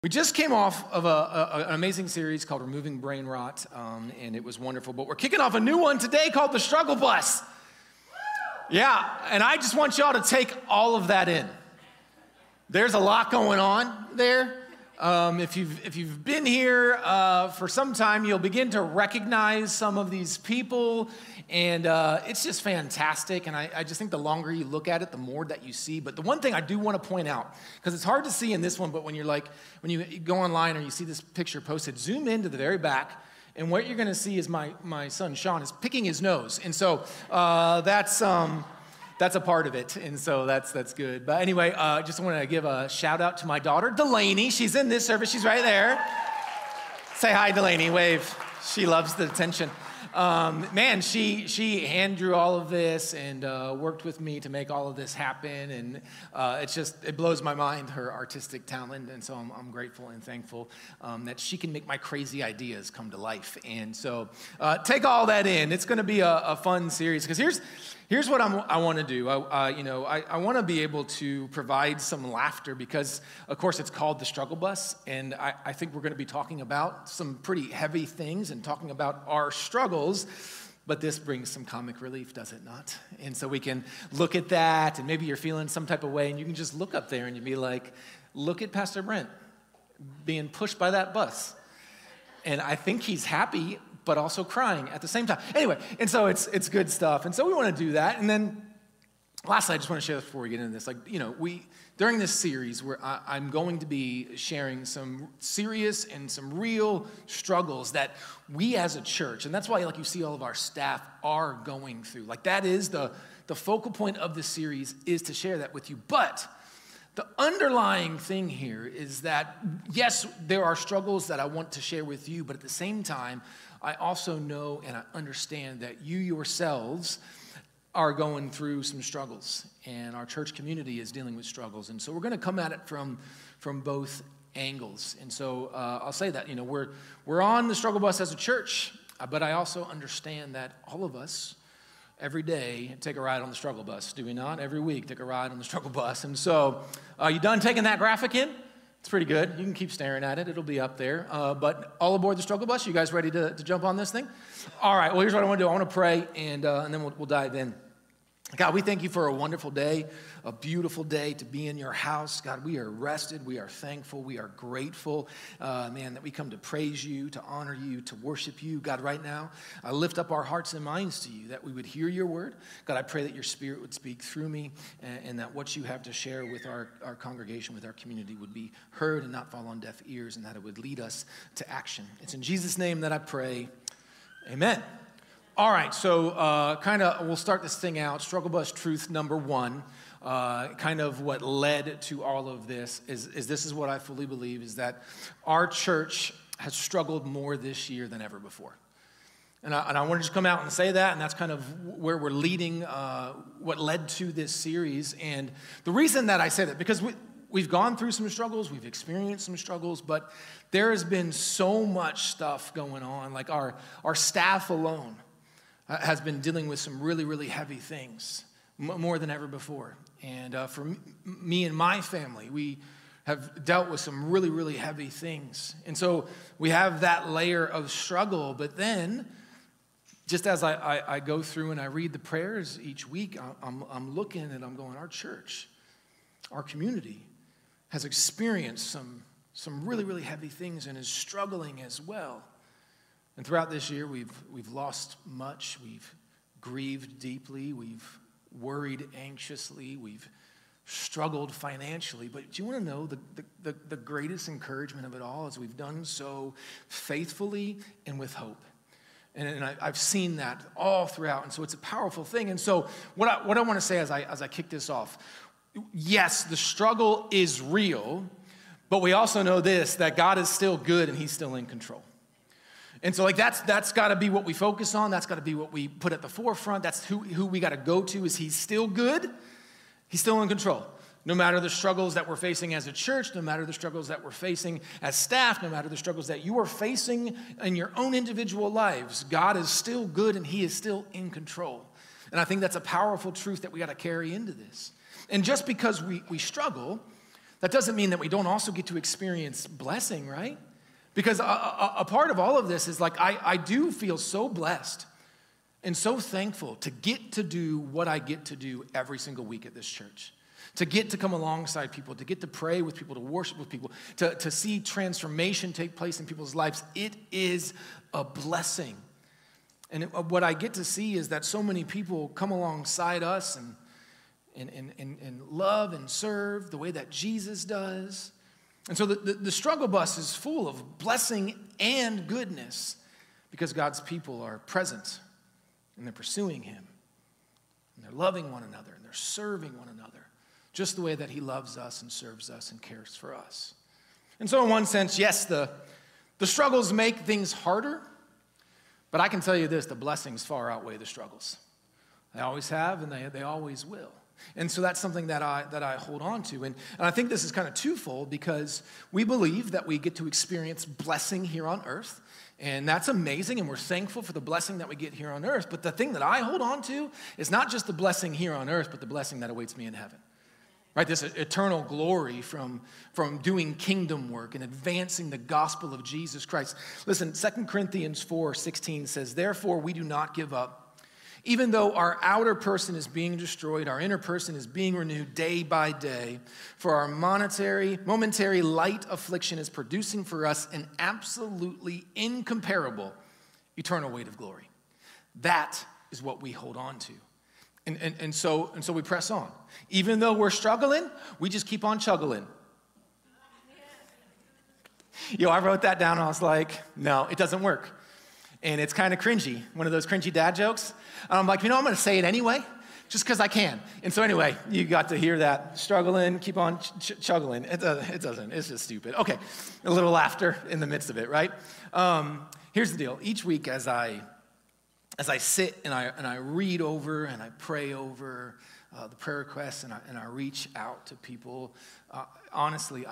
We just came off of an amazing series called Removing Brain Rot, and it was wonderful. But we're kicking off a new one today called The Struggle Bus. Yeah, and I just want y'all to take all of that in. There's a lot going on there. If you've been here for some time, you'll begin to recognize some of these people, and it's just fantastic. And I just think the longer you look at it, the more that you see. But the one thing I do want to point out, because it's hard to see in this one, but when you go online or you see this picture posted, zoom into the very back, and what you're going to see is my son Sean is picking his nose, and so that's a part of it, and so that's good. But anyway, just want to give a shout out to my daughter, Delaney. She's in this service. She's right there. Say hi, Delaney. Wave. She loves the attention. She hand drew all of this and worked with me to make all of this happen, and it blows my mind, her artistic talent, and so I'm grateful and thankful that she can make my crazy ideas come to life. And so take all that in. It's going to be a fun series, because here's what I want to do. I want to be able to provide some laughter, because, of course, it's called The Struggle Bus, and I think we're going to be talking about some pretty heavy things and talking about our struggles, but this brings some comic relief, does it not? And so we can look at that, and maybe you're feeling some type of way, and you can just look up there and you'd be like, look at Pastor Brent being pushed by that bus. And I think he's happy, but also crying at the same time. Anyway, and so it's good stuff. And so we want to do that. And then lastly, I just want to share this before we get into this. During this series, where I'm going to be sharing some serious and some real struggles that we as a church, and that's why you see all of our staff are going through. That is the focal point of this series, is to share that with you. But the underlying thing here is that, yes, there are struggles that I want to share with you, but at the same time, I also know and I understand that you yourselves are going through some struggles, and our church community is dealing with struggles. And so we're going to come at it from both angles. And so I'll say that, we're on the struggle bus as a church, but I also understand that all of us, every day, take a ride on the struggle bus, do we not? Every week, take a ride on the struggle bus. And so, you done taking that graphic in? It's pretty good. You can keep staring at it. It'll be up there. But all aboard the struggle bus. You guys ready to jump on this thing? All right. Well, here's what I want to do. I want to pray, and then we'll dive in. God, we thank you for a wonderful day, a beautiful day to be in your house. God, we are rested. We are thankful. We are grateful, that we come to praise you, to honor you, to worship you. God, right now, I lift up our hearts and minds to you, that we would hear your word. God, I pray that your spirit would speak through me, and that what you have to share with our congregation, with our community, would be heard and not fall on deaf ears, and that it would lead us to action. It's in Jesus' name that I pray. Amen. All right, so we'll start this thing out. Struggle bus truth number one, kind of what led to all of this is this is what I fully believe, is that our church has struggled more this year than ever before. And I want to just come out and say that, and that's kind of where we're leading, what led to this series. And the reason that I say that, because we've gone through some struggles, we've experienced some struggles, but there has been so much stuff going on. Like our staff alone has been dealing with some really, really heavy things, more than ever before. And for me and my family, we have dealt with some really, really heavy things. And so we have that layer of struggle. But then, just as I go through and I read the prayers each week, I'm looking and I'm going, our church, our community has experienced some really, really heavy things and is struggling as well. And throughout this year, we've lost much. We've grieved deeply. We've worried anxiously. We've struggled financially. But do you want to know the greatest encouragement of it all is we've done so faithfully and with hope. And I've seen that all throughout. And so it's a powerful thing. And so what I want to say as I kick this off, yes, the struggle is real, but we also know this, that God is still good and he's still in control. And so that's got to be what we focus on. That's got to be what we put at the forefront. That's who we got to go to, is he's still good. He's still in control. No matter the struggles that we're facing as a church, no matter the struggles that we're facing as staff, no matter the struggles that you are facing in your own individual lives, God is still good and he is still in control. And I think that's a powerful truth that we got to carry into this. And just because we struggle that doesn't mean that we don't also get to experience blessing, right? Because a part of all of this is like, I do feel so blessed and so thankful to get to do what I get to do every single week at this church. To get to come alongside people, to get to pray with people, to worship with people, to see transformation take place in people's lives. It is a blessing. And what I get to see is that so many people come alongside us and love and serve the way that Jesus does. And so the struggle bus is full of blessing and goodness because God's people are present and they're pursuing him and they're loving one another and they're serving one another just the way that he loves us and serves us and cares for us. And so in one sense, yes, the struggles make things harder, but I can tell you this, the blessings far outweigh the struggles. They always have and they always will. And so that's something that I hold on to. And I think this is kind of twofold because we believe that we get to experience blessing here on earth. And that's amazing, and we're thankful for the blessing that we get here on earth. But the thing that I hold on to is not just the blessing here on earth, but the blessing that awaits me in heaven. Right, this eternal glory from doing kingdom work and advancing the gospel of Jesus Christ. Listen, 2 Corinthians 4:16 says, "Therefore we do not give up. Even though our outer person is being destroyed, our inner person is being renewed day by day. For our momentary light affliction is producing for us an absolutely incomparable eternal weight of glory." That is what we hold on to. And so we press on. Even though we're struggling, we just keep on chuggling. I wrote that down and I was like, no, it doesn't work. And it's kind of cringy, one of those cringy dad jokes. And I'm like, I'm going to say it anyway, just because I can. And so anyway, you got to hear that. Struggling, keep on chuggling. It doesn't, it's just stupid. Okay, a little laughter in the midst of it, right? Here's the deal. Each week as I sit and I read over and I pray over the prayer requests and I reach out to people, honestly,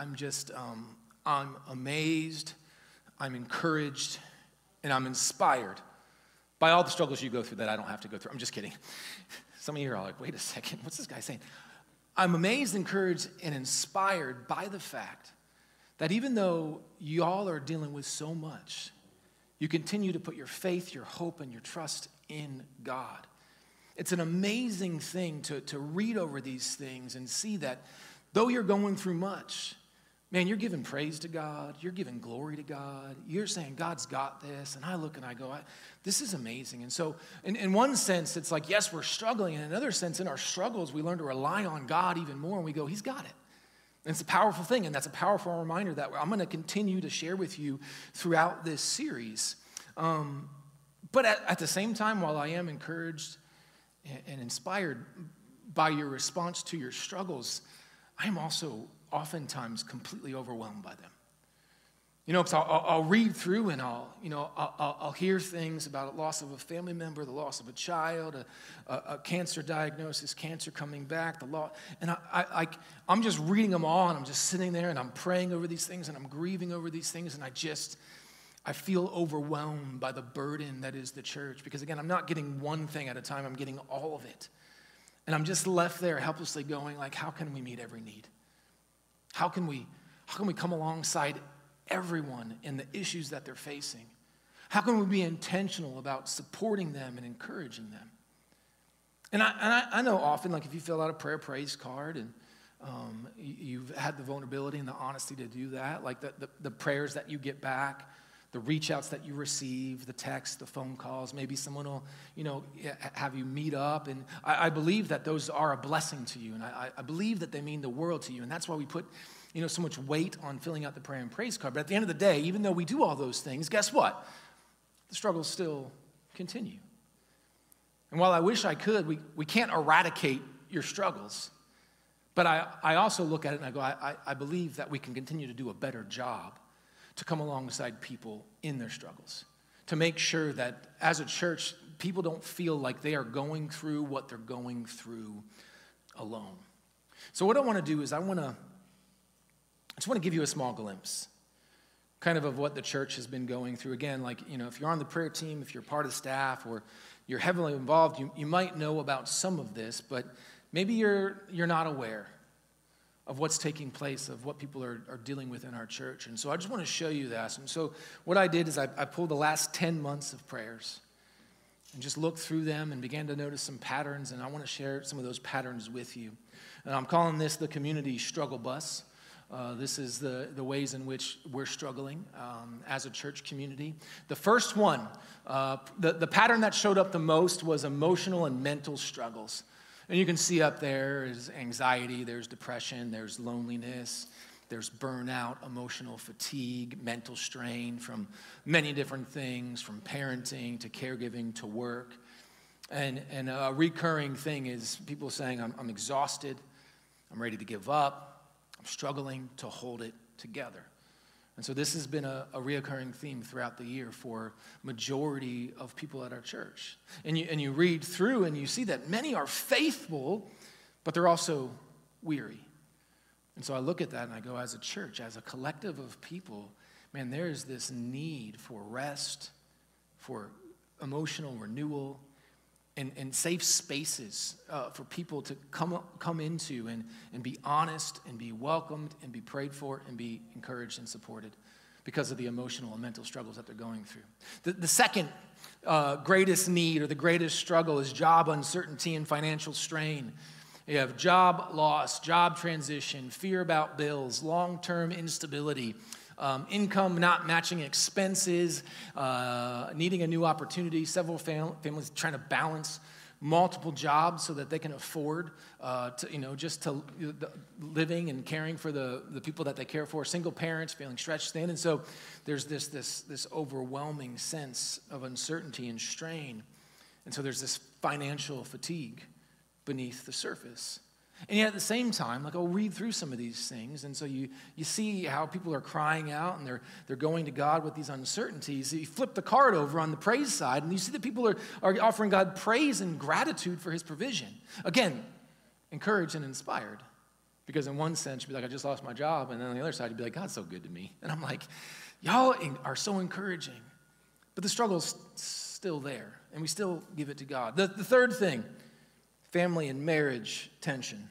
I'm amazed, I'm encouraged, and I'm inspired by all the struggles you go through that I don't have to go through. I'm just kidding. Some of you are like, wait a second, what's this guy saying? I'm amazed, encouraged, and inspired by the fact that even though y'all are dealing with so much, you continue to put your faith, your hope, and your trust in God. It's an amazing thing to read over these things and see that though you're going through much, man, you're giving praise to God, you're giving glory to God, you're saying, God's got this, and I look and I go, this is amazing. And so in one sense, it's like, yes, we're struggling. In another sense, in our struggles, we learn to rely on God even more, and we go, he's got it. And it's a powerful thing, and that's a powerful reminder that I'm going to continue to share with you throughout this series. But at the same time, while I am encouraged and inspired by your response to your struggles, I am also oftentimes completely overwhelmed by them. Because I'll read through and I'll hear things about a loss of a family member, the loss of a child, a cancer diagnosis, cancer coming back, and I'm just reading them all, and I'm just sitting there and I'm praying over these things and I'm grieving over these things, and I feel overwhelmed by the burden that is the church, because again, I'm not getting one thing at a time, I'm getting all of it. And I'm just left there helplessly going, like, how can we meet every need? How can we come alongside everyone in the issues that they're facing? How can we be intentional about supporting them and encouraging them? And I know often, like if you fill out a prayer praise card and you've had the vulnerability and the honesty to do that, like the prayers that you get back, the reach outs that you receive, the texts, the phone calls, maybe someone will, have you meet up. And I believe that those are a blessing to you. And I believe that they mean the world to you. And that's why we put, so much weight on filling out the prayer and praise card. But at the end of the day, even though we do all those things, guess what? The struggles still continue. And while I wish I could, we can't eradicate your struggles. But I also look at it and I go, I believe that we can continue to do a better job to come alongside people in their struggles, to make sure that as a church, people don't feel like they are going through what they're going through alone. So what I want to do is I just want to give you a small glimpse kind of what the church has been going through. Again, like, if you're on the prayer team, if you're part of the staff, or you're heavily involved, you might know about some of this, but maybe you're not aware of what's taking place, of what people are dealing with in our church. And so I just want to show you that. And so what I did is I pulled the last 10 months of prayers and just looked through them and began to notice some patterns, and I want to share some of those patterns with you. And I'm calling this the Community Struggle Bus. This is the ways in which we're struggling as a church community. The first one, the pattern that showed up the most was emotional and mental struggles. And you can see up there is anxiety, there's depression, there's loneliness, there's burnout, emotional fatigue, mental strain from many different things, from parenting to caregiving to work. And a recurring thing is people saying, I'm exhausted, I'm ready to give up, I'm struggling to hold it together. And so this has been a reoccurring theme throughout the year for majority of people at our church. And you read through and you see that many are faithful, but they're also weary. And so I look at that and I go, as a church, as a collective of people, man, there is this need for rest, for emotional renewal, and safe spaces for people to come into and be honest and be welcomed and be prayed for and be encouraged and supported because of the emotional and mental struggles that they're going through. The second greatest need or the greatest struggle is job uncertainty and financial strain. You have job loss, job transition, fear about bills, long-term instability, income not matching expenses, needing a new opportunity, several families trying to balance multiple jobs so that they can afford living and caring for the people that they care for, single parents feeling stretched thin. And so there's this overwhelming sense of uncertainty and strain. And so there's this financial fatigue beneath the surface. And yet at the same time, I'll read through some of these things, and so you see how people are crying out and they're going to God with these uncertainties. You flip the card over on the praise side, and you see that people are offering God praise and gratitude for his provision. Again, encouraged and inspired. Because in one sense, you'd be like, I just lost my job, and then on the other side, you'd be like, God's so good to me. And I'm like, y'all are so encouraging. But the struggle's still there, and we still give it to God. The third thing, family and marriage tension.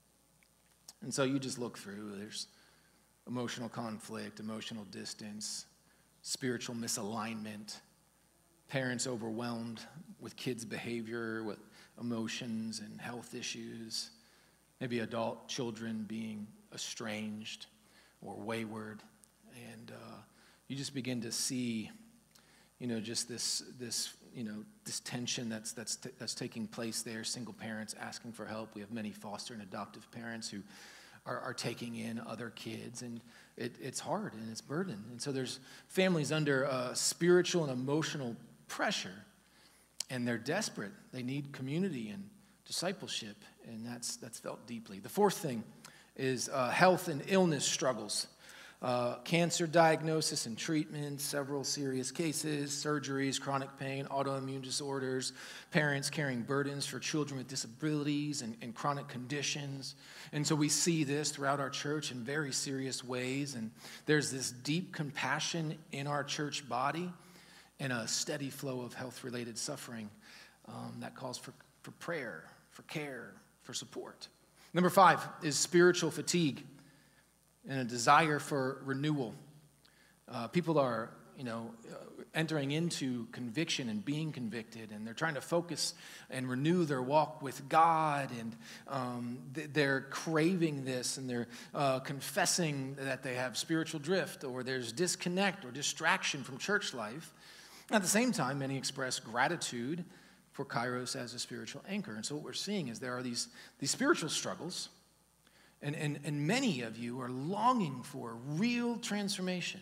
And so you just look through, there's emotional conflict, emotional distance, spiritual misalignment, parents overwhelmed with kids' behavior, with emotions and health issues, maybe adult children being estranged or wayward. And you just begin to see, just this tension that's taking place there. Single parents asking for help. We have many foster and adoptive parents who are taking in other kids, and it's hard and it's burden. And so there's families under spiritual and emotional pressure, and they're desperate. They need community and discipleship, and that's felt deeply. The fourth thing is health and illness struggles. Cancer diagnosis and treatment, several serious cases, surgeries, chronic pain, autoimmune disorders, parents carrying burdens for children with disabilities and chronic conditions. And so we see this throughout our church in very serious ways. And there's this deep compassion in our church body and a steady flow of health-related suffering that calls for prayer, for care, for support. Number 5 is spiritual fatigue and a desire for renewal. People are, entering into conviction and being convicted, and they're trying to focus and renew their walk with God, and they're craving this, and they're confessing that they have spiritual drift, or there's disconnect or distraction from church life. At the same time, many express gratitude for Kairos as a spiritual anchor. And so what we're seeing is there are these spiritual struggles. And many of you are longing for real transformation.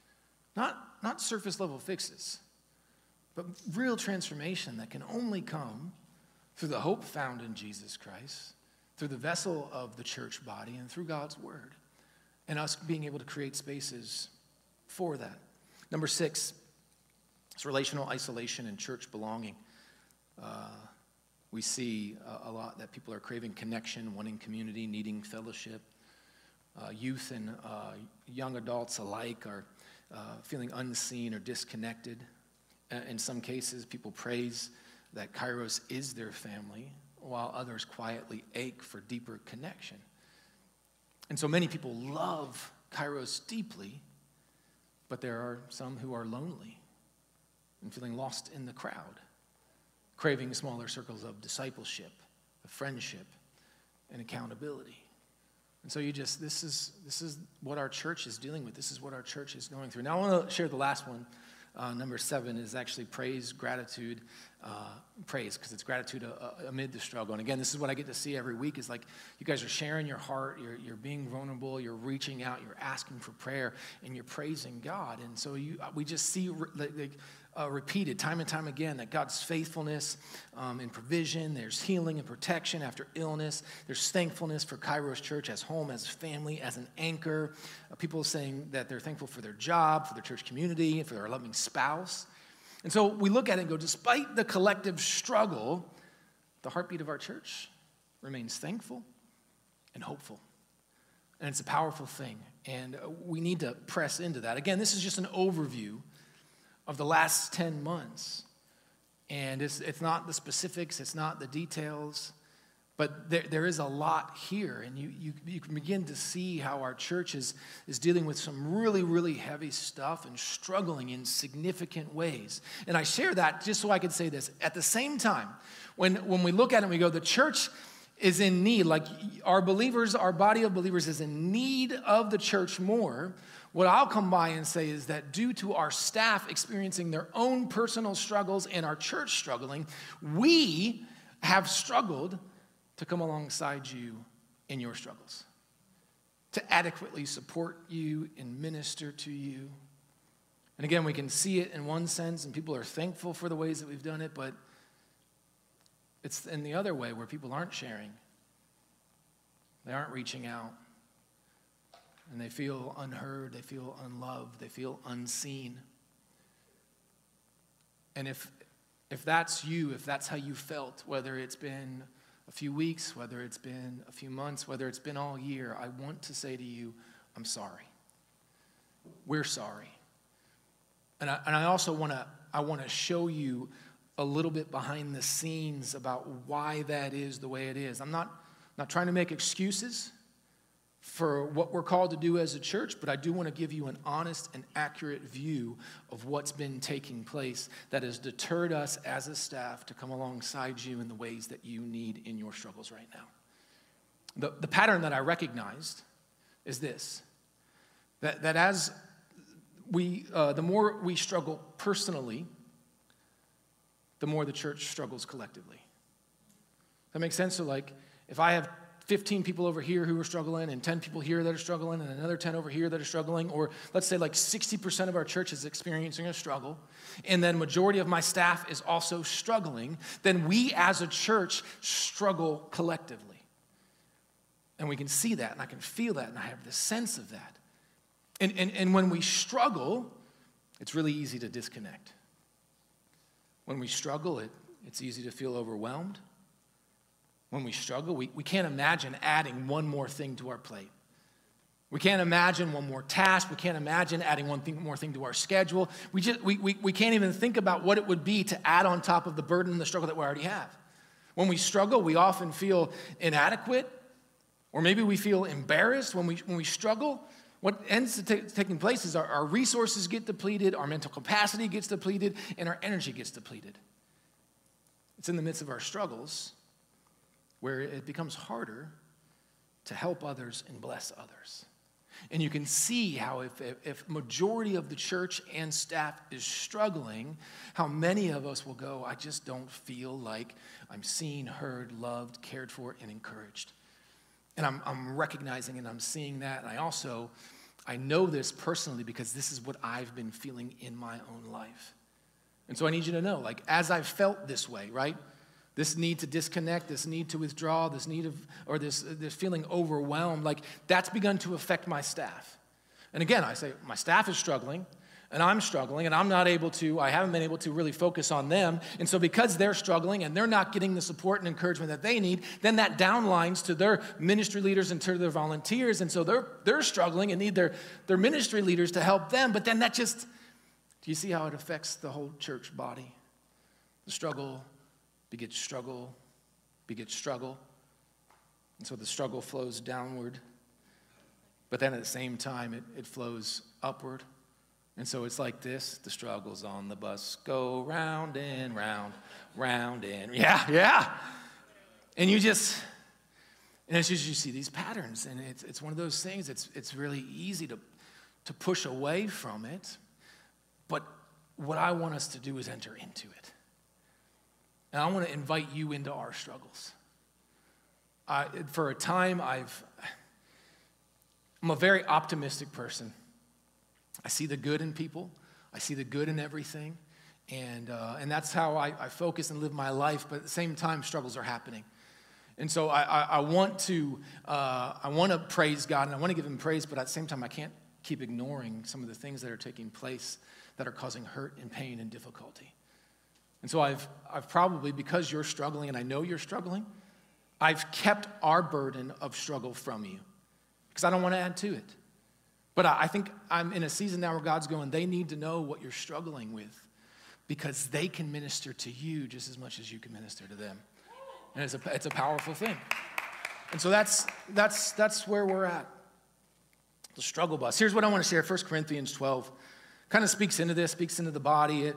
Not surface level fixes, but real transformation that can only come through the hope found in Jesus Christ, through the vessel of the church body, and through God's word, and us being able to create spaces for that. Number 6 is relational isolation and church belonging. We see a lot that people are craving connection, wanting community, needing fellowship. Youth and young adults alike are feeling unseen or disconnected. In some cases, people praise that Kairos is their family, while others quietly ache for deeper connection. And so many people love Kairos deeply, but there are some who are lonely and feeling lost in the crowd, craving smaller circles of discipleship, of friendship, and accountability. And so this is what our church is dealing with. This is what our church is going through. Now I want to share the last one. Number 7 is actually praise, gratitude, praise, because it's gratitude amid the struggle. And again, this is what I get to see every week is like you guys are sharing your heart, you're being vulnerable, you're reaching out, you're asking for prayer, and you're praising God. And so we just see repeated time and time again that God's faithfulness and provision, there's healing and protection after illness, there's thankfulness for Kairos Church as home, as family, as an anchor. People saying that they're thankful for their job, for their church community, and for their loving spouse. And so we look at it and go, despite the collective struggle, the heartbeat of our church remains thankful and hopeful. And it's a powerful thing, and we need to press into that. Again, this is just an overview of the last 10 months. And it's not the specifics, it's not the details, but there is a lot here. And you can begin to see how our church is dealing with some really, really heavy stuff and struggling in significant ways. And I share that just so I could say this. At the same time, when we look at it and we go, the church is in need, like our believers, our body of believers is in need of the church more. What I'll come by and say is that due to our staff experiencing their own personal struggles and our church struggling, we have struggled to come alongside you in your struggles, to adequately support you and minister to you. And again, we can see it in one sense, and people are thankful for the ways that we've done it, but it's in the other way where people aren't sharing. They aren't reaching out. And they feel unheard, they feel unloved, they feel unseen. And if that's you, if that's how you felt, whether it's been a few weeks, whether it's been a few months, whether it's been all year, I want to say to you, I'm sorry. We're sorry. And I also want to show you a little bit behind the scenes about why that is the way it is. I'm not trying to make excuses for what we're called to do as a church, but I do want to give you an honest and accurate view of what's been taking place that has deterred us as a staff to come alongside you in the ways that you need in your struggles right now. The pattern that I recognized is this, that as the more we struggle personally, the more the church struggles collectively. That makes sense? So like, if I have 15 people over here who are struggling and 10 people here that are struggling and another 10 over here that are struggling, or let's say like 60% of our church is experiencing a struggle, and then majority of my staff is also struggling, then we as a church struggle collectively. And we can see that, and I can feel that, and I have the sense of that. And when we struggle, it's really easy to disconnect. When we struggle, it's easy to feel overwhelmed. When we struggle, we can't imagine adding one more thing to our plate. We can't imagine one more task. We can't imagine adding more thing to our schedule. We can't even think about what it would be to add on top of the burden and the struggle that we already have. When we struggle, we often feel inadequate, or maybe we feel embarrassed. When we struggle, what ends up taking place is our resources get depleted, our mental capacity gets depleted, and our energy gets depleted. It's in the midst of our struggles where it becomes harder to help others and bless others. And you can see how if majority of the church and staff is struggling, how many of us will go, I just don't feel like I'm seen, heard, loved, cared for, and encouraged. And I'm recognizing and I'm seeing that. And I know this personally because this is what I've been feeling in my own life. And so I need you to know, like, as I've felt this way, right? This need to disconnect, this need to withdraw, this feeling overwhelmed, like that's begun to affect my staff. And again, I say my staff is struggling, and I'm struggling, and I haven't been able to really focus on them. And so because they're struggling and they're not getting the support and encouragement that they need, then that downlines to their ministry leaders and to their volunteers. And so they're struggling and need their ministry leaders to help them. But then do you see how it affects the whole church body? The struggle begets struggle, begets struggle. And so the struggle flows downward But then at the same time, it flows upward. And so it's like this. The struggles on the bus go round and round, round and, yeah. And it's just you see these patterns. And it's one of those things, it's really easy to push away from it. But what I want us to do is enter into it. And I want to invite you into our struggles. For a time, I'm a very optimistic person. I see the good in people. I see the good in everything. And that's how I focus and live my life. But at the same time, struggles are happening. And so I want to praise God, and I want to give him praise, but at the same time, I can't keep ignoring some of the things that are taking place that are causing hurt and pain and difficulty. And so I've probably, because you're struggling, and I know you're struggling, I've kept our burden of struggle from you because I don't want to add to it. But I think I'm in a season now where God's going, they need to know what you're struggling with because they can minister to you just as much as you can minister to them. And it's a powerful thing. And so that's where we're at. The struggle bus. Here's what I want to share. 1 Corinthians 12 kind of speaks into this, speaks into the body.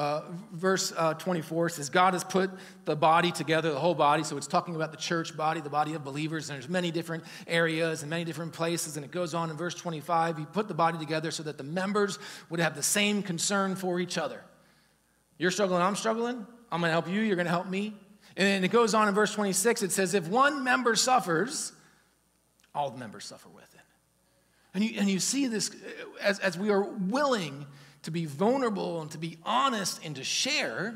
Verse 24 says, God has put the body together, the whole body. So it's talking about the church body, the body of believers. And there's many different areas and many different places. And it goes on in verse 25. He put the body together so that the members would have the same concern for each other. You're struggling, I'm struggling. I'm going to help you. You're going to help me. And then it goes on in verse 26. It says, if one member suffers, all the members suffer with it. And you see this as we are willing to be vulnerable and to be honest and to share,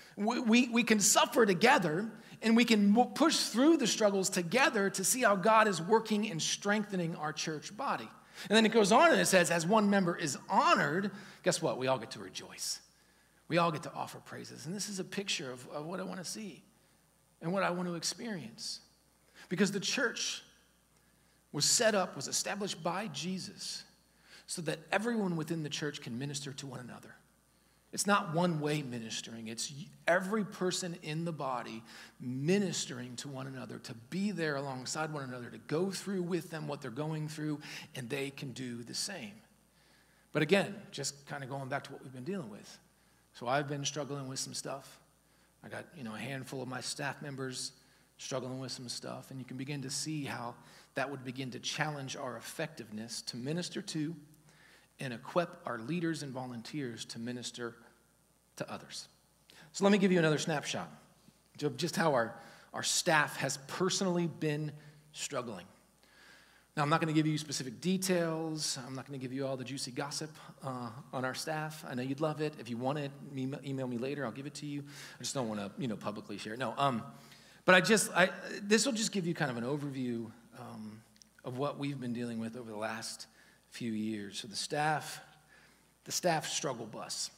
we can suffer together and we can push through the struggles together to see how God is working and strengthening our church body. And then it goes on and it says, as one member is honored, guess what? We all get to rejoice. We all get to offer praises. And this is a picture of what I want to see and what I want to experience. Because the church was set up, was established by Jesus so that everyone within the church can minister to one another. It's not one-way ministering. It's every person in the body ministering to one another, to be there alongside one another, to go through with them what they're going through, and they can do the same. But again, just kind of going back to what we've been dealing with. So I've been struggling with some stuff. I got, a handful of my staff members struggling with some stuff, and you can begin to see how that would begin to challenge our effectiveness to minister to and equip our leaders and volunteers to minister to others. So let me give you another snapshot of just how our staff has personally been struggling. Now, I'm not going to give you specific details. I'm not going to give you all the juicy gossip on our staff. I know you'd love it. If you want it, email me later. I'll give it to you. I just don't want to, publicly share it. No, but this will just give you kind of an overview of what we've been dealing with over the last few years. So the staff struggle bus.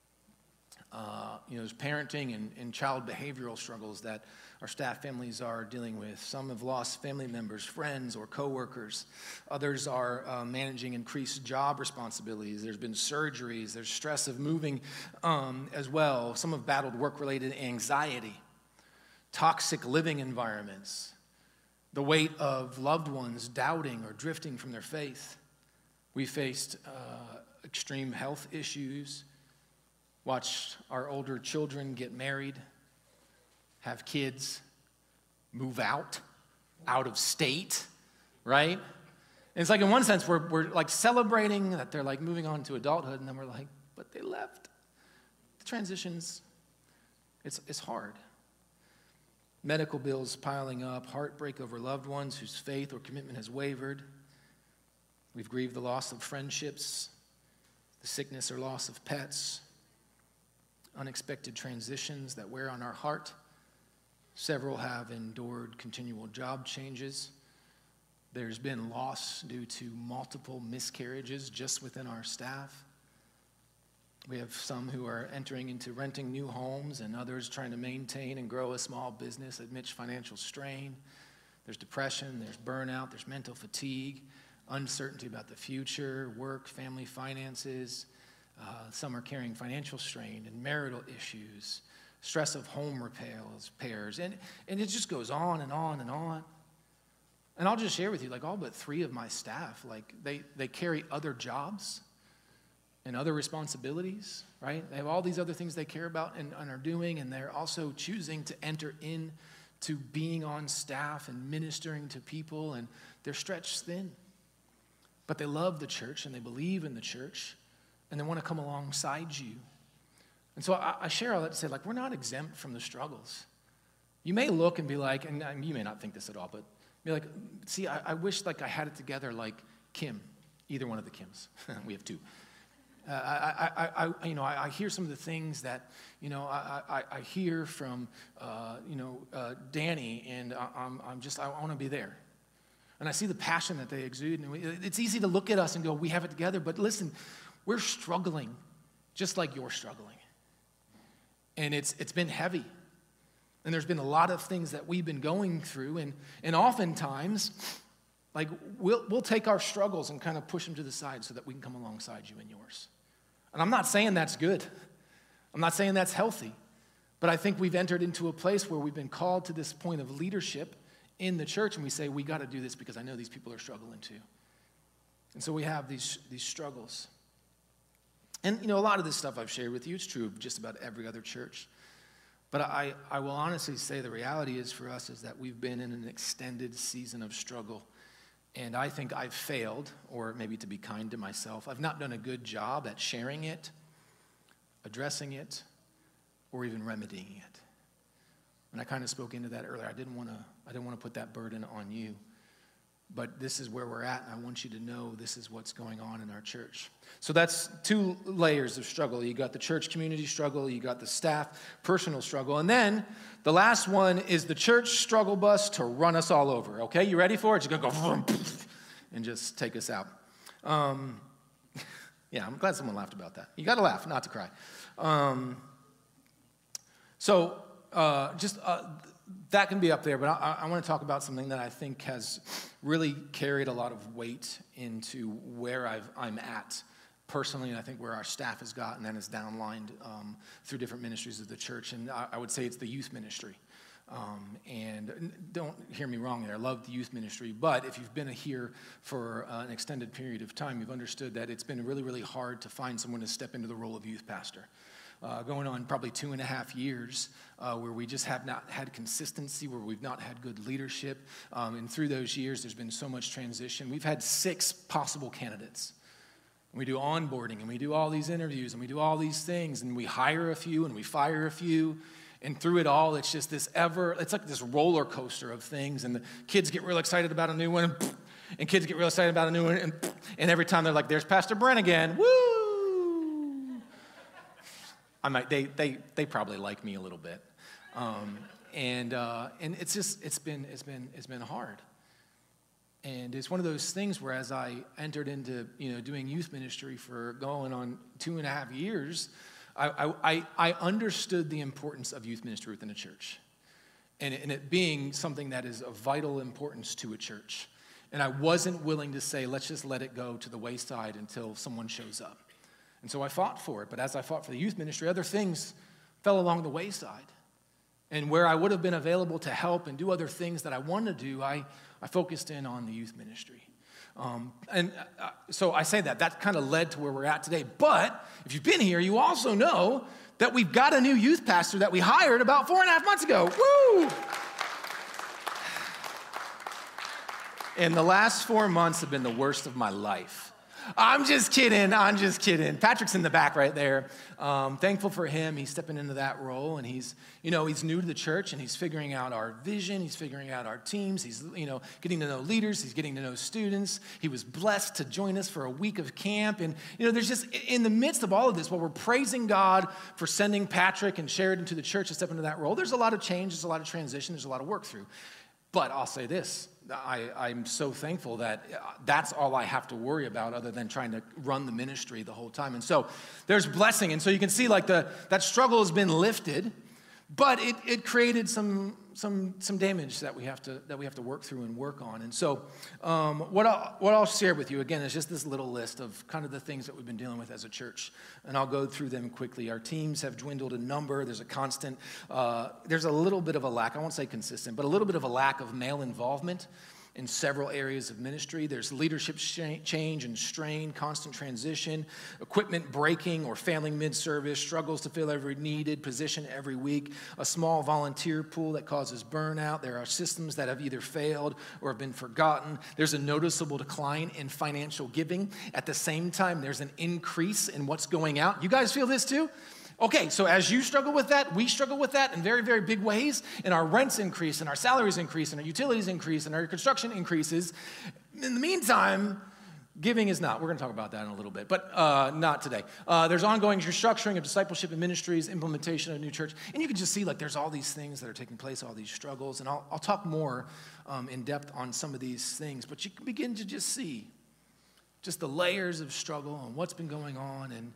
There's parenting and child behavioral struggles that our staff families are dealing with. Some have lost family members, friends, or coworkers. Others are managing increased job responsibilities. There's been surgeries. There's stress of moving as well. Some have battled work-related anxiety, toxic living environments, the weight of loved ones doubting or drifting from their faith. We faced extreme health issues, watched our older children get married, have kids, move out of state, right? And it's like in one sense we're like celebrating that they're like moving on to adulthood, and then we're like, but they left. The transitions, it's hard. Medical bills piling up, heartbreak over loved ones whose faith or commitment has wavered. We've grieved the loss of friendships, the sickness or loss of pets, unexpected transitions that wear on our heart. Several have endured continual job changes. There's been loss due to multiple miscarriages just within our staff. We have some who are entering into renting new homes and others trying to maintain and grow a small business amidst financial strain. There's depression, there's burnout, there's mental fatigue, uncertainty about the future, work, family finances. Some are carrying financial strain and marital issues, stress of home repairs, and it just goes on and on and on. And I'll just share with you, like all but 3 of my staff, like they carry other jobs and other responsibilities, right? They have all these other things they care about and are doing, and they're also choosing to enter into being on staff and ministering to people, and they're stretched thin. But they love the church, and they believe in the church, and they want to come alongside you. And so I share all that to say, like, we're not exempt from the struggles. You may look and be like, and you may not think this at all, but be like, see, I wish like I had it together like Kim, either one of the Kims. We have 2. I hear some of the things that, I hear from, Danny, and I want to be there. And I see the passion that they exude, and it's easy to look at us and go, we have it together, but listen, we're struggling just like you're struggling. And it's been heavy. And there's been a lot of things that we've been going through, and oftentimes, like, we'll take our struggles and kind of push them to the side so that we can come alongside you in yours. And I'm not saying that's good. I'm not saying that's healthy. But I think we've entered into a place where we've been called to this point of leadership in the church, and we say, we got to do this because I know these people are struggling too. And so we have these struggles. And, a lot of this stuff I've shared with you, it's true of just about every other church. But I will honestly say the reality is for us is that we've been in an extended season of struggle. And I think I've failed, or maybe to be kind to myself, I've not done a good job at sharing it, addressing it, or even remedying it. And I kind of spoke into that earlier. I didn't want to put that burden on you. But this is where we're at, and I want you to know this is what's going on in our church. So that's 2 layers of struggle. You got the church community struggle, you got the staff personal struggle, and then the last one is the church struggle bus to run us all over, okay? You ready for it? It's going to go vroom, and just take us out. Yeah, I'm glad someone laughed about that. You got to laugh, not to cry. That can be up there, but I want to talk about something that I think has really carried a lot of weight into where I'm at personally, and I think where our staff has gotten and is downlined through different ministries of the church, and I would say it's the youth ministry. And don't hear me wrong there, I love the youth ministry, but if you've been here for an extended period of time, you've understood that it's been really, really hard to find someone to step into the role of youth pastor. Going on probably 2.5 years where we just have not had consistency, where we've not had good leadership. And through those years, there's been so much transition. We've had 6 possible candidates. We do onboarding, and we do all these interviews, and we do all these things, and we hire a few, and we fire a few. And through it all, it's just it's like this roller coaster of things. And the kids get real excited about a new one, and kids get real excited about a new one. And every time they're like, there's Pastor Brent again. Woo! They probably like me a little bit, and it's been hard, and it's one of those things where as I entered into doing youth ministry for going on 2.5 years, I understood the importance of youth ministry within a church, and it being something that is of vital importance to a church, and I wasn't willing to say let's just let it go to the wayside until someone shows up. And so I fought for it, but as I fought for the youth ministry, other things fell along the wayside. And where I would have been available to help and do other things that I wanted to do, I focused in on the youth ministry. So I say that kind of led to where we're at today. But if you've been here, you also know that we've got a new youth pastor that we hired about 4.5 months ago. Woo! And the last 4 months have been the worst of my life. I'm just kidding. Patrick's in the back right there. Thankful for him. He's stepping into that role, and he's new to the church, and he's figuring out our vision. He's figuring out our teams. He's, getting to know leaders. He's getting to know students. He was blessed to join us for a week of camp. And, there's just, in the midst of all of this, while we're praising God for sending Patrick and Sheridan to the church to step into that role, there's a lot of change. There's a lot of transition. There's a lot of work through. But I'll say this. I'm so thankful that that's all I have to worry about other than trying to run the ministry the whole time. And so there's blessing. And so you can see like that struggle has been lifted, but it created some damage that we have to work through and work on. And so what I'll share with you again is just this little list of kind of the things that we've been dealing with as a church. And I'll go through them quickly. Our teams have dwindled in number. There's a constant, there's a little bit of a lack, I won't say consistent, but a little bit of a lack of male involvement in several areas of ministry. There's leadership change and strain, constant transition, equipment breaking or failing mid-service, struggles to fill every needed position every week, a small volunteer pool that causes burnout. There are systems that have either failed or have been forgotten. There's a noticeable decline in financial giving. At the same time, there's an increase in what's going out. You guys feel this too? Okay, so as you struggle with that, we struggle with that in very, very big ways, and our rents increase, and our salaries increase, and our utilities increase, and our construction increases. In the meantime, giving is not. We're going to talk about that in a little bit, but not today. There's ongoing restructuring of discipleship and ministries, implementation of a new church, and you can just see like there's all these things that are taking place, all these struggles, and I'll talk more in depth on some of these things, but you can begin to just see just the layers of struggle and what's been going on. And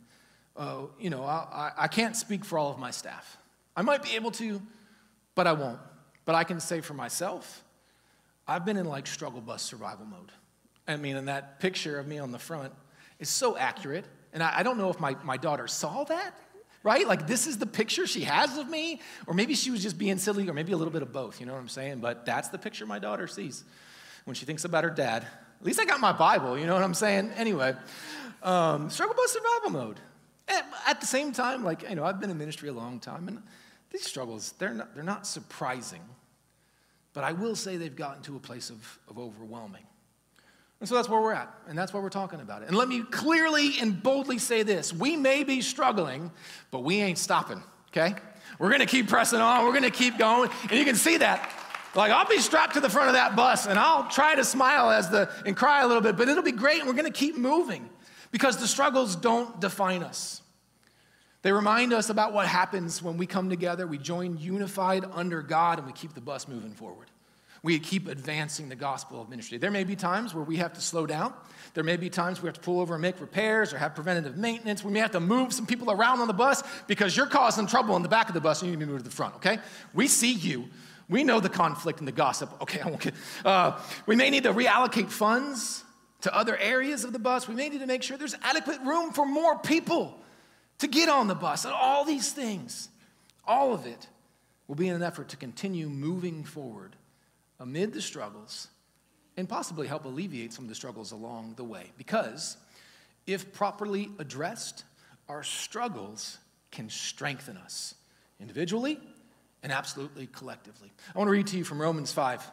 I can't speak for all of my staff. I might be able to, but I won't. But I can say for myself, I've been in like struggle bus survival mode. I mean, and that picture of me on the front is so accurate. And I don't know if my daughter saw that, right? Like this is the picture she has of me, or maybe she was just being silly, or maybe a little bit of both, you know what I'm saying? But that's the picture my daughter sees when she thinks about her dad. At least I got my Bible, you know what I'm saying? Anyway, struggle bus survival mode. At the same time, I've been in ministry a long time, and these struggles, they're not surprising. But I will say they've gotten to a place of overwhelming. And so that's where we're at, and that's why we're talking about it. And let me clearly and boldly say this. We may be struggling, but we ain't stopping, okay? We're going to keep pressing on. We're going to keep going. And you can see that. Like, I'll be strapped to the front of that bus, and I'll try to smile and cry a little bit, but it'll be great, and we're going to keep moving because the struggles don't define us. They remind us about what happens when we come together, we join unified under God, and we keep the bus moving forward. We keep advancing the gospel of ministry. There may be times where we have to slow down. There may be times we have to pull over and make repairs or have preventative maintenance. We may have to move some people around on the bus because you're causing trouble in the back of the bus and you need to move to the front, okay? We see you. We know the conflict and the gossip. Okay, I won't get... we may need to reallocate funds to other areas of the bus. We may need to make sure there's adequate room for more people to get on the bus. And all these things, all of it will be in an effort to continue moving forward amid the struggles and possibly help alleviate some of the struggles along the way. Because if properly addressed, our struggles can strengthen us individually and absolutely collectively. I want to read to you from Romans 5.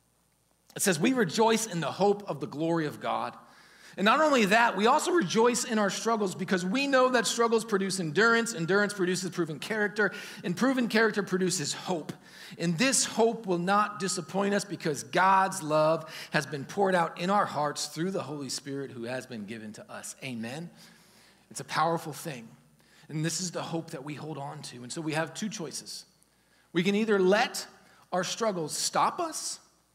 It says, "We rejoice in the hope of the glory of God. And not only that, we also rejoice in our struggles because we know that struggles produce endurance, endurance produces proven character, and proven character produces hope. And this hope will not disappoint us because God's love has been poured out in our hearts through the Holy Spirit who has been given to us." Amen. It's a powerful thing. And this is the hope that we hold on to. And so we have two choices. We can either let our struggles stop us,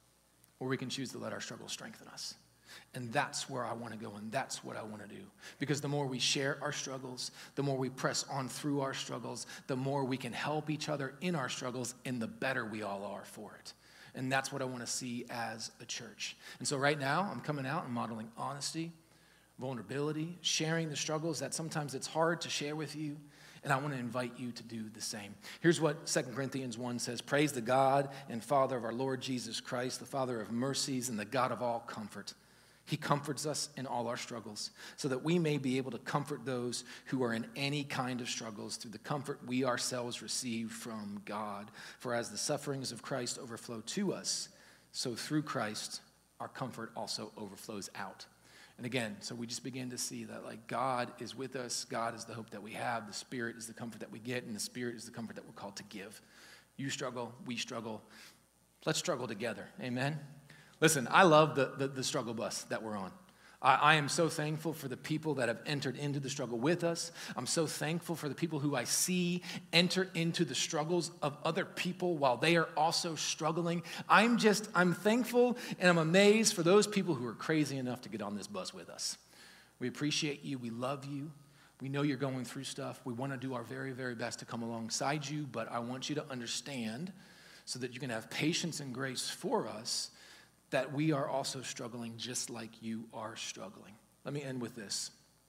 or we can choose to let our struggles strengthen us. And that's where I want to go, and that's what I want to do. Because the more we share our struggles, the more we press on through our struggles, the more we can help each other in our struggles, and the better we all are for it. And that's what I want to see as a church. And so right now, I'm coming out and modeling honesty, vulnerability, sharing the struggles that sometimes it's hard to share with you. And I want to invite you to do the same. Here's what 2 Corinthians 1 says. "Praise the God and Father of our Lord Jesus Christ, the Father of mercies and the God of all comfort. He comforts us in all our struggles so that we may be able to comfort those who are in any kind of struggles through the comfort we ourselves receive from God. For as the sufferings of Christ overflow to us, so through Christ our comfort also overflows out." And again, so we just begin to see that like God is with us. God is the hope that we have. The Spirit is the comfort that we get, and the Spirit is the comfort that we're called to give. You struggle, we struggle. Let's struggle together. Amen. Listen, I love the struggle bus that we're on. I am so thankful for the people that have entered into the struggle with us. I'm so thankful for the people who I see enter into the struggles of other people while they are also struggling. I'm thankful and I'm amazed for those people who are crazy enough to get on this bus with us. We appreciate you. We love you. We know you're going through stuff. We want to do our very, very best to come alongside you, but I want you to understand so that you can have patience and grace for us that we are also struggling just like you are struggling. Let me end with this.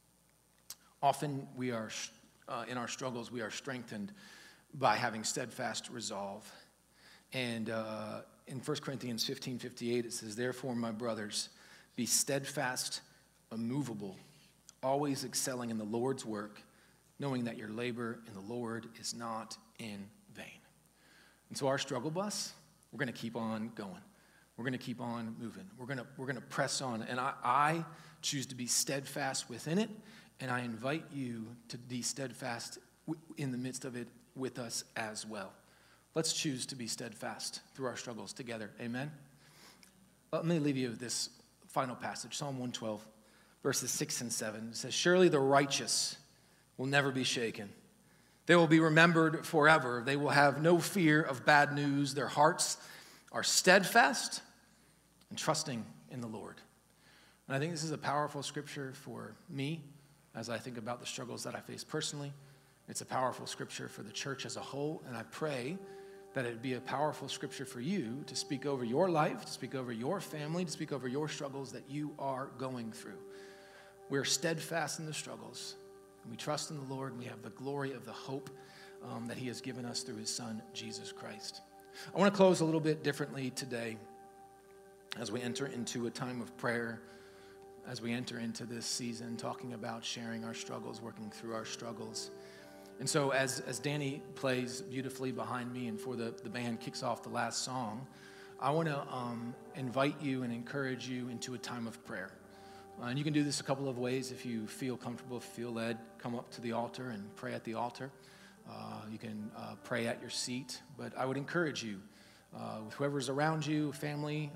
Often we are, in our struggles, we are strengthened by having steadfast resolve. And in 1 Corinthians 15:58, it says, "Therefore, my brothers, be steadfast, immovable, always excelling in the Lord's work, knowing that your labor in the Lord is not in vain." And so our struggle bus, we're going to keep on going. We're going to keep on moving. We're going to press on. And I choose to be steadfast within it, and I invite you to be steadfast in the midst of it with us as well. Let's choose to be steadfast through our struggles together. Amen? Let me leave you with this final passage, Psalm 112, verses 6 and 7. It says, "Surely the righteous will never be shaken. They will be remembered forever. They will have no fear of bad news. Their hearts are steadfast and trusting in the Lord." And I think this is a powerful scripture for me as I think about the struggles that I face personally. It's a powerful scripture for the church as a whole, and I pray that it would be a powerful scripture for you to speak over your life, to speak over your family, to speak over your struggles that you are going through. We're steadfast in the struggles, and we trust in the Lord, and we have the glory of the hope that he has given us through his son, Jesus Christ. I want to close a little bit differently today as we enter into a time of prayer, as we enter into this season, talking about sharing our struggles, working through our struggles. And so as Danny plays beautifully behind me and for the band kicks off the last song, I want to invite you and encourage you into a time of prayer. And you can do this a couple of ways if you feel comfortable, if you feel led. Come up to the altar and pray at the altar. You can pray at your seat. But I would encourage you, with whoever's around you, family,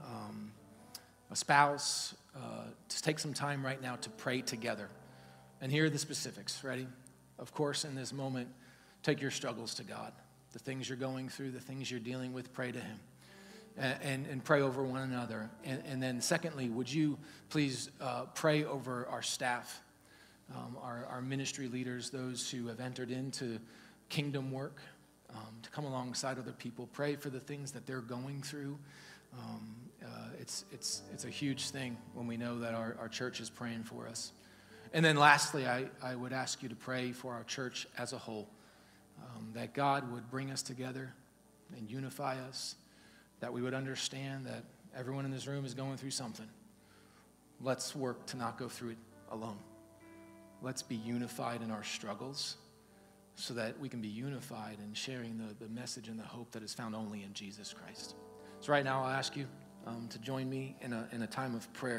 a spouse, to take some time right now to pray together. And here are the specifics. Ready? Of course, in this moment, take your struggles to God. The things you're going through, the things you're dealing with, pray to him. And pray over one another. And then secondly, would you please pray over our staff, our ministry leaders, those who have entered into kingdom work, to come alongside other people. Pray for the things that they're going through. It's a huge thing when we know that our church is praying for us. And then lastly, I would ask you to pray for our church as a whole, that God would bring us together and unify us, that we would understand that everyone in this room is going through something. Let's work to not go through it alone. Let's be unified in our struggles so that we can be unified in sharing the message and the hope that is found only in Jesus Christ. So right now I'll ask you to join me in a time of prayer.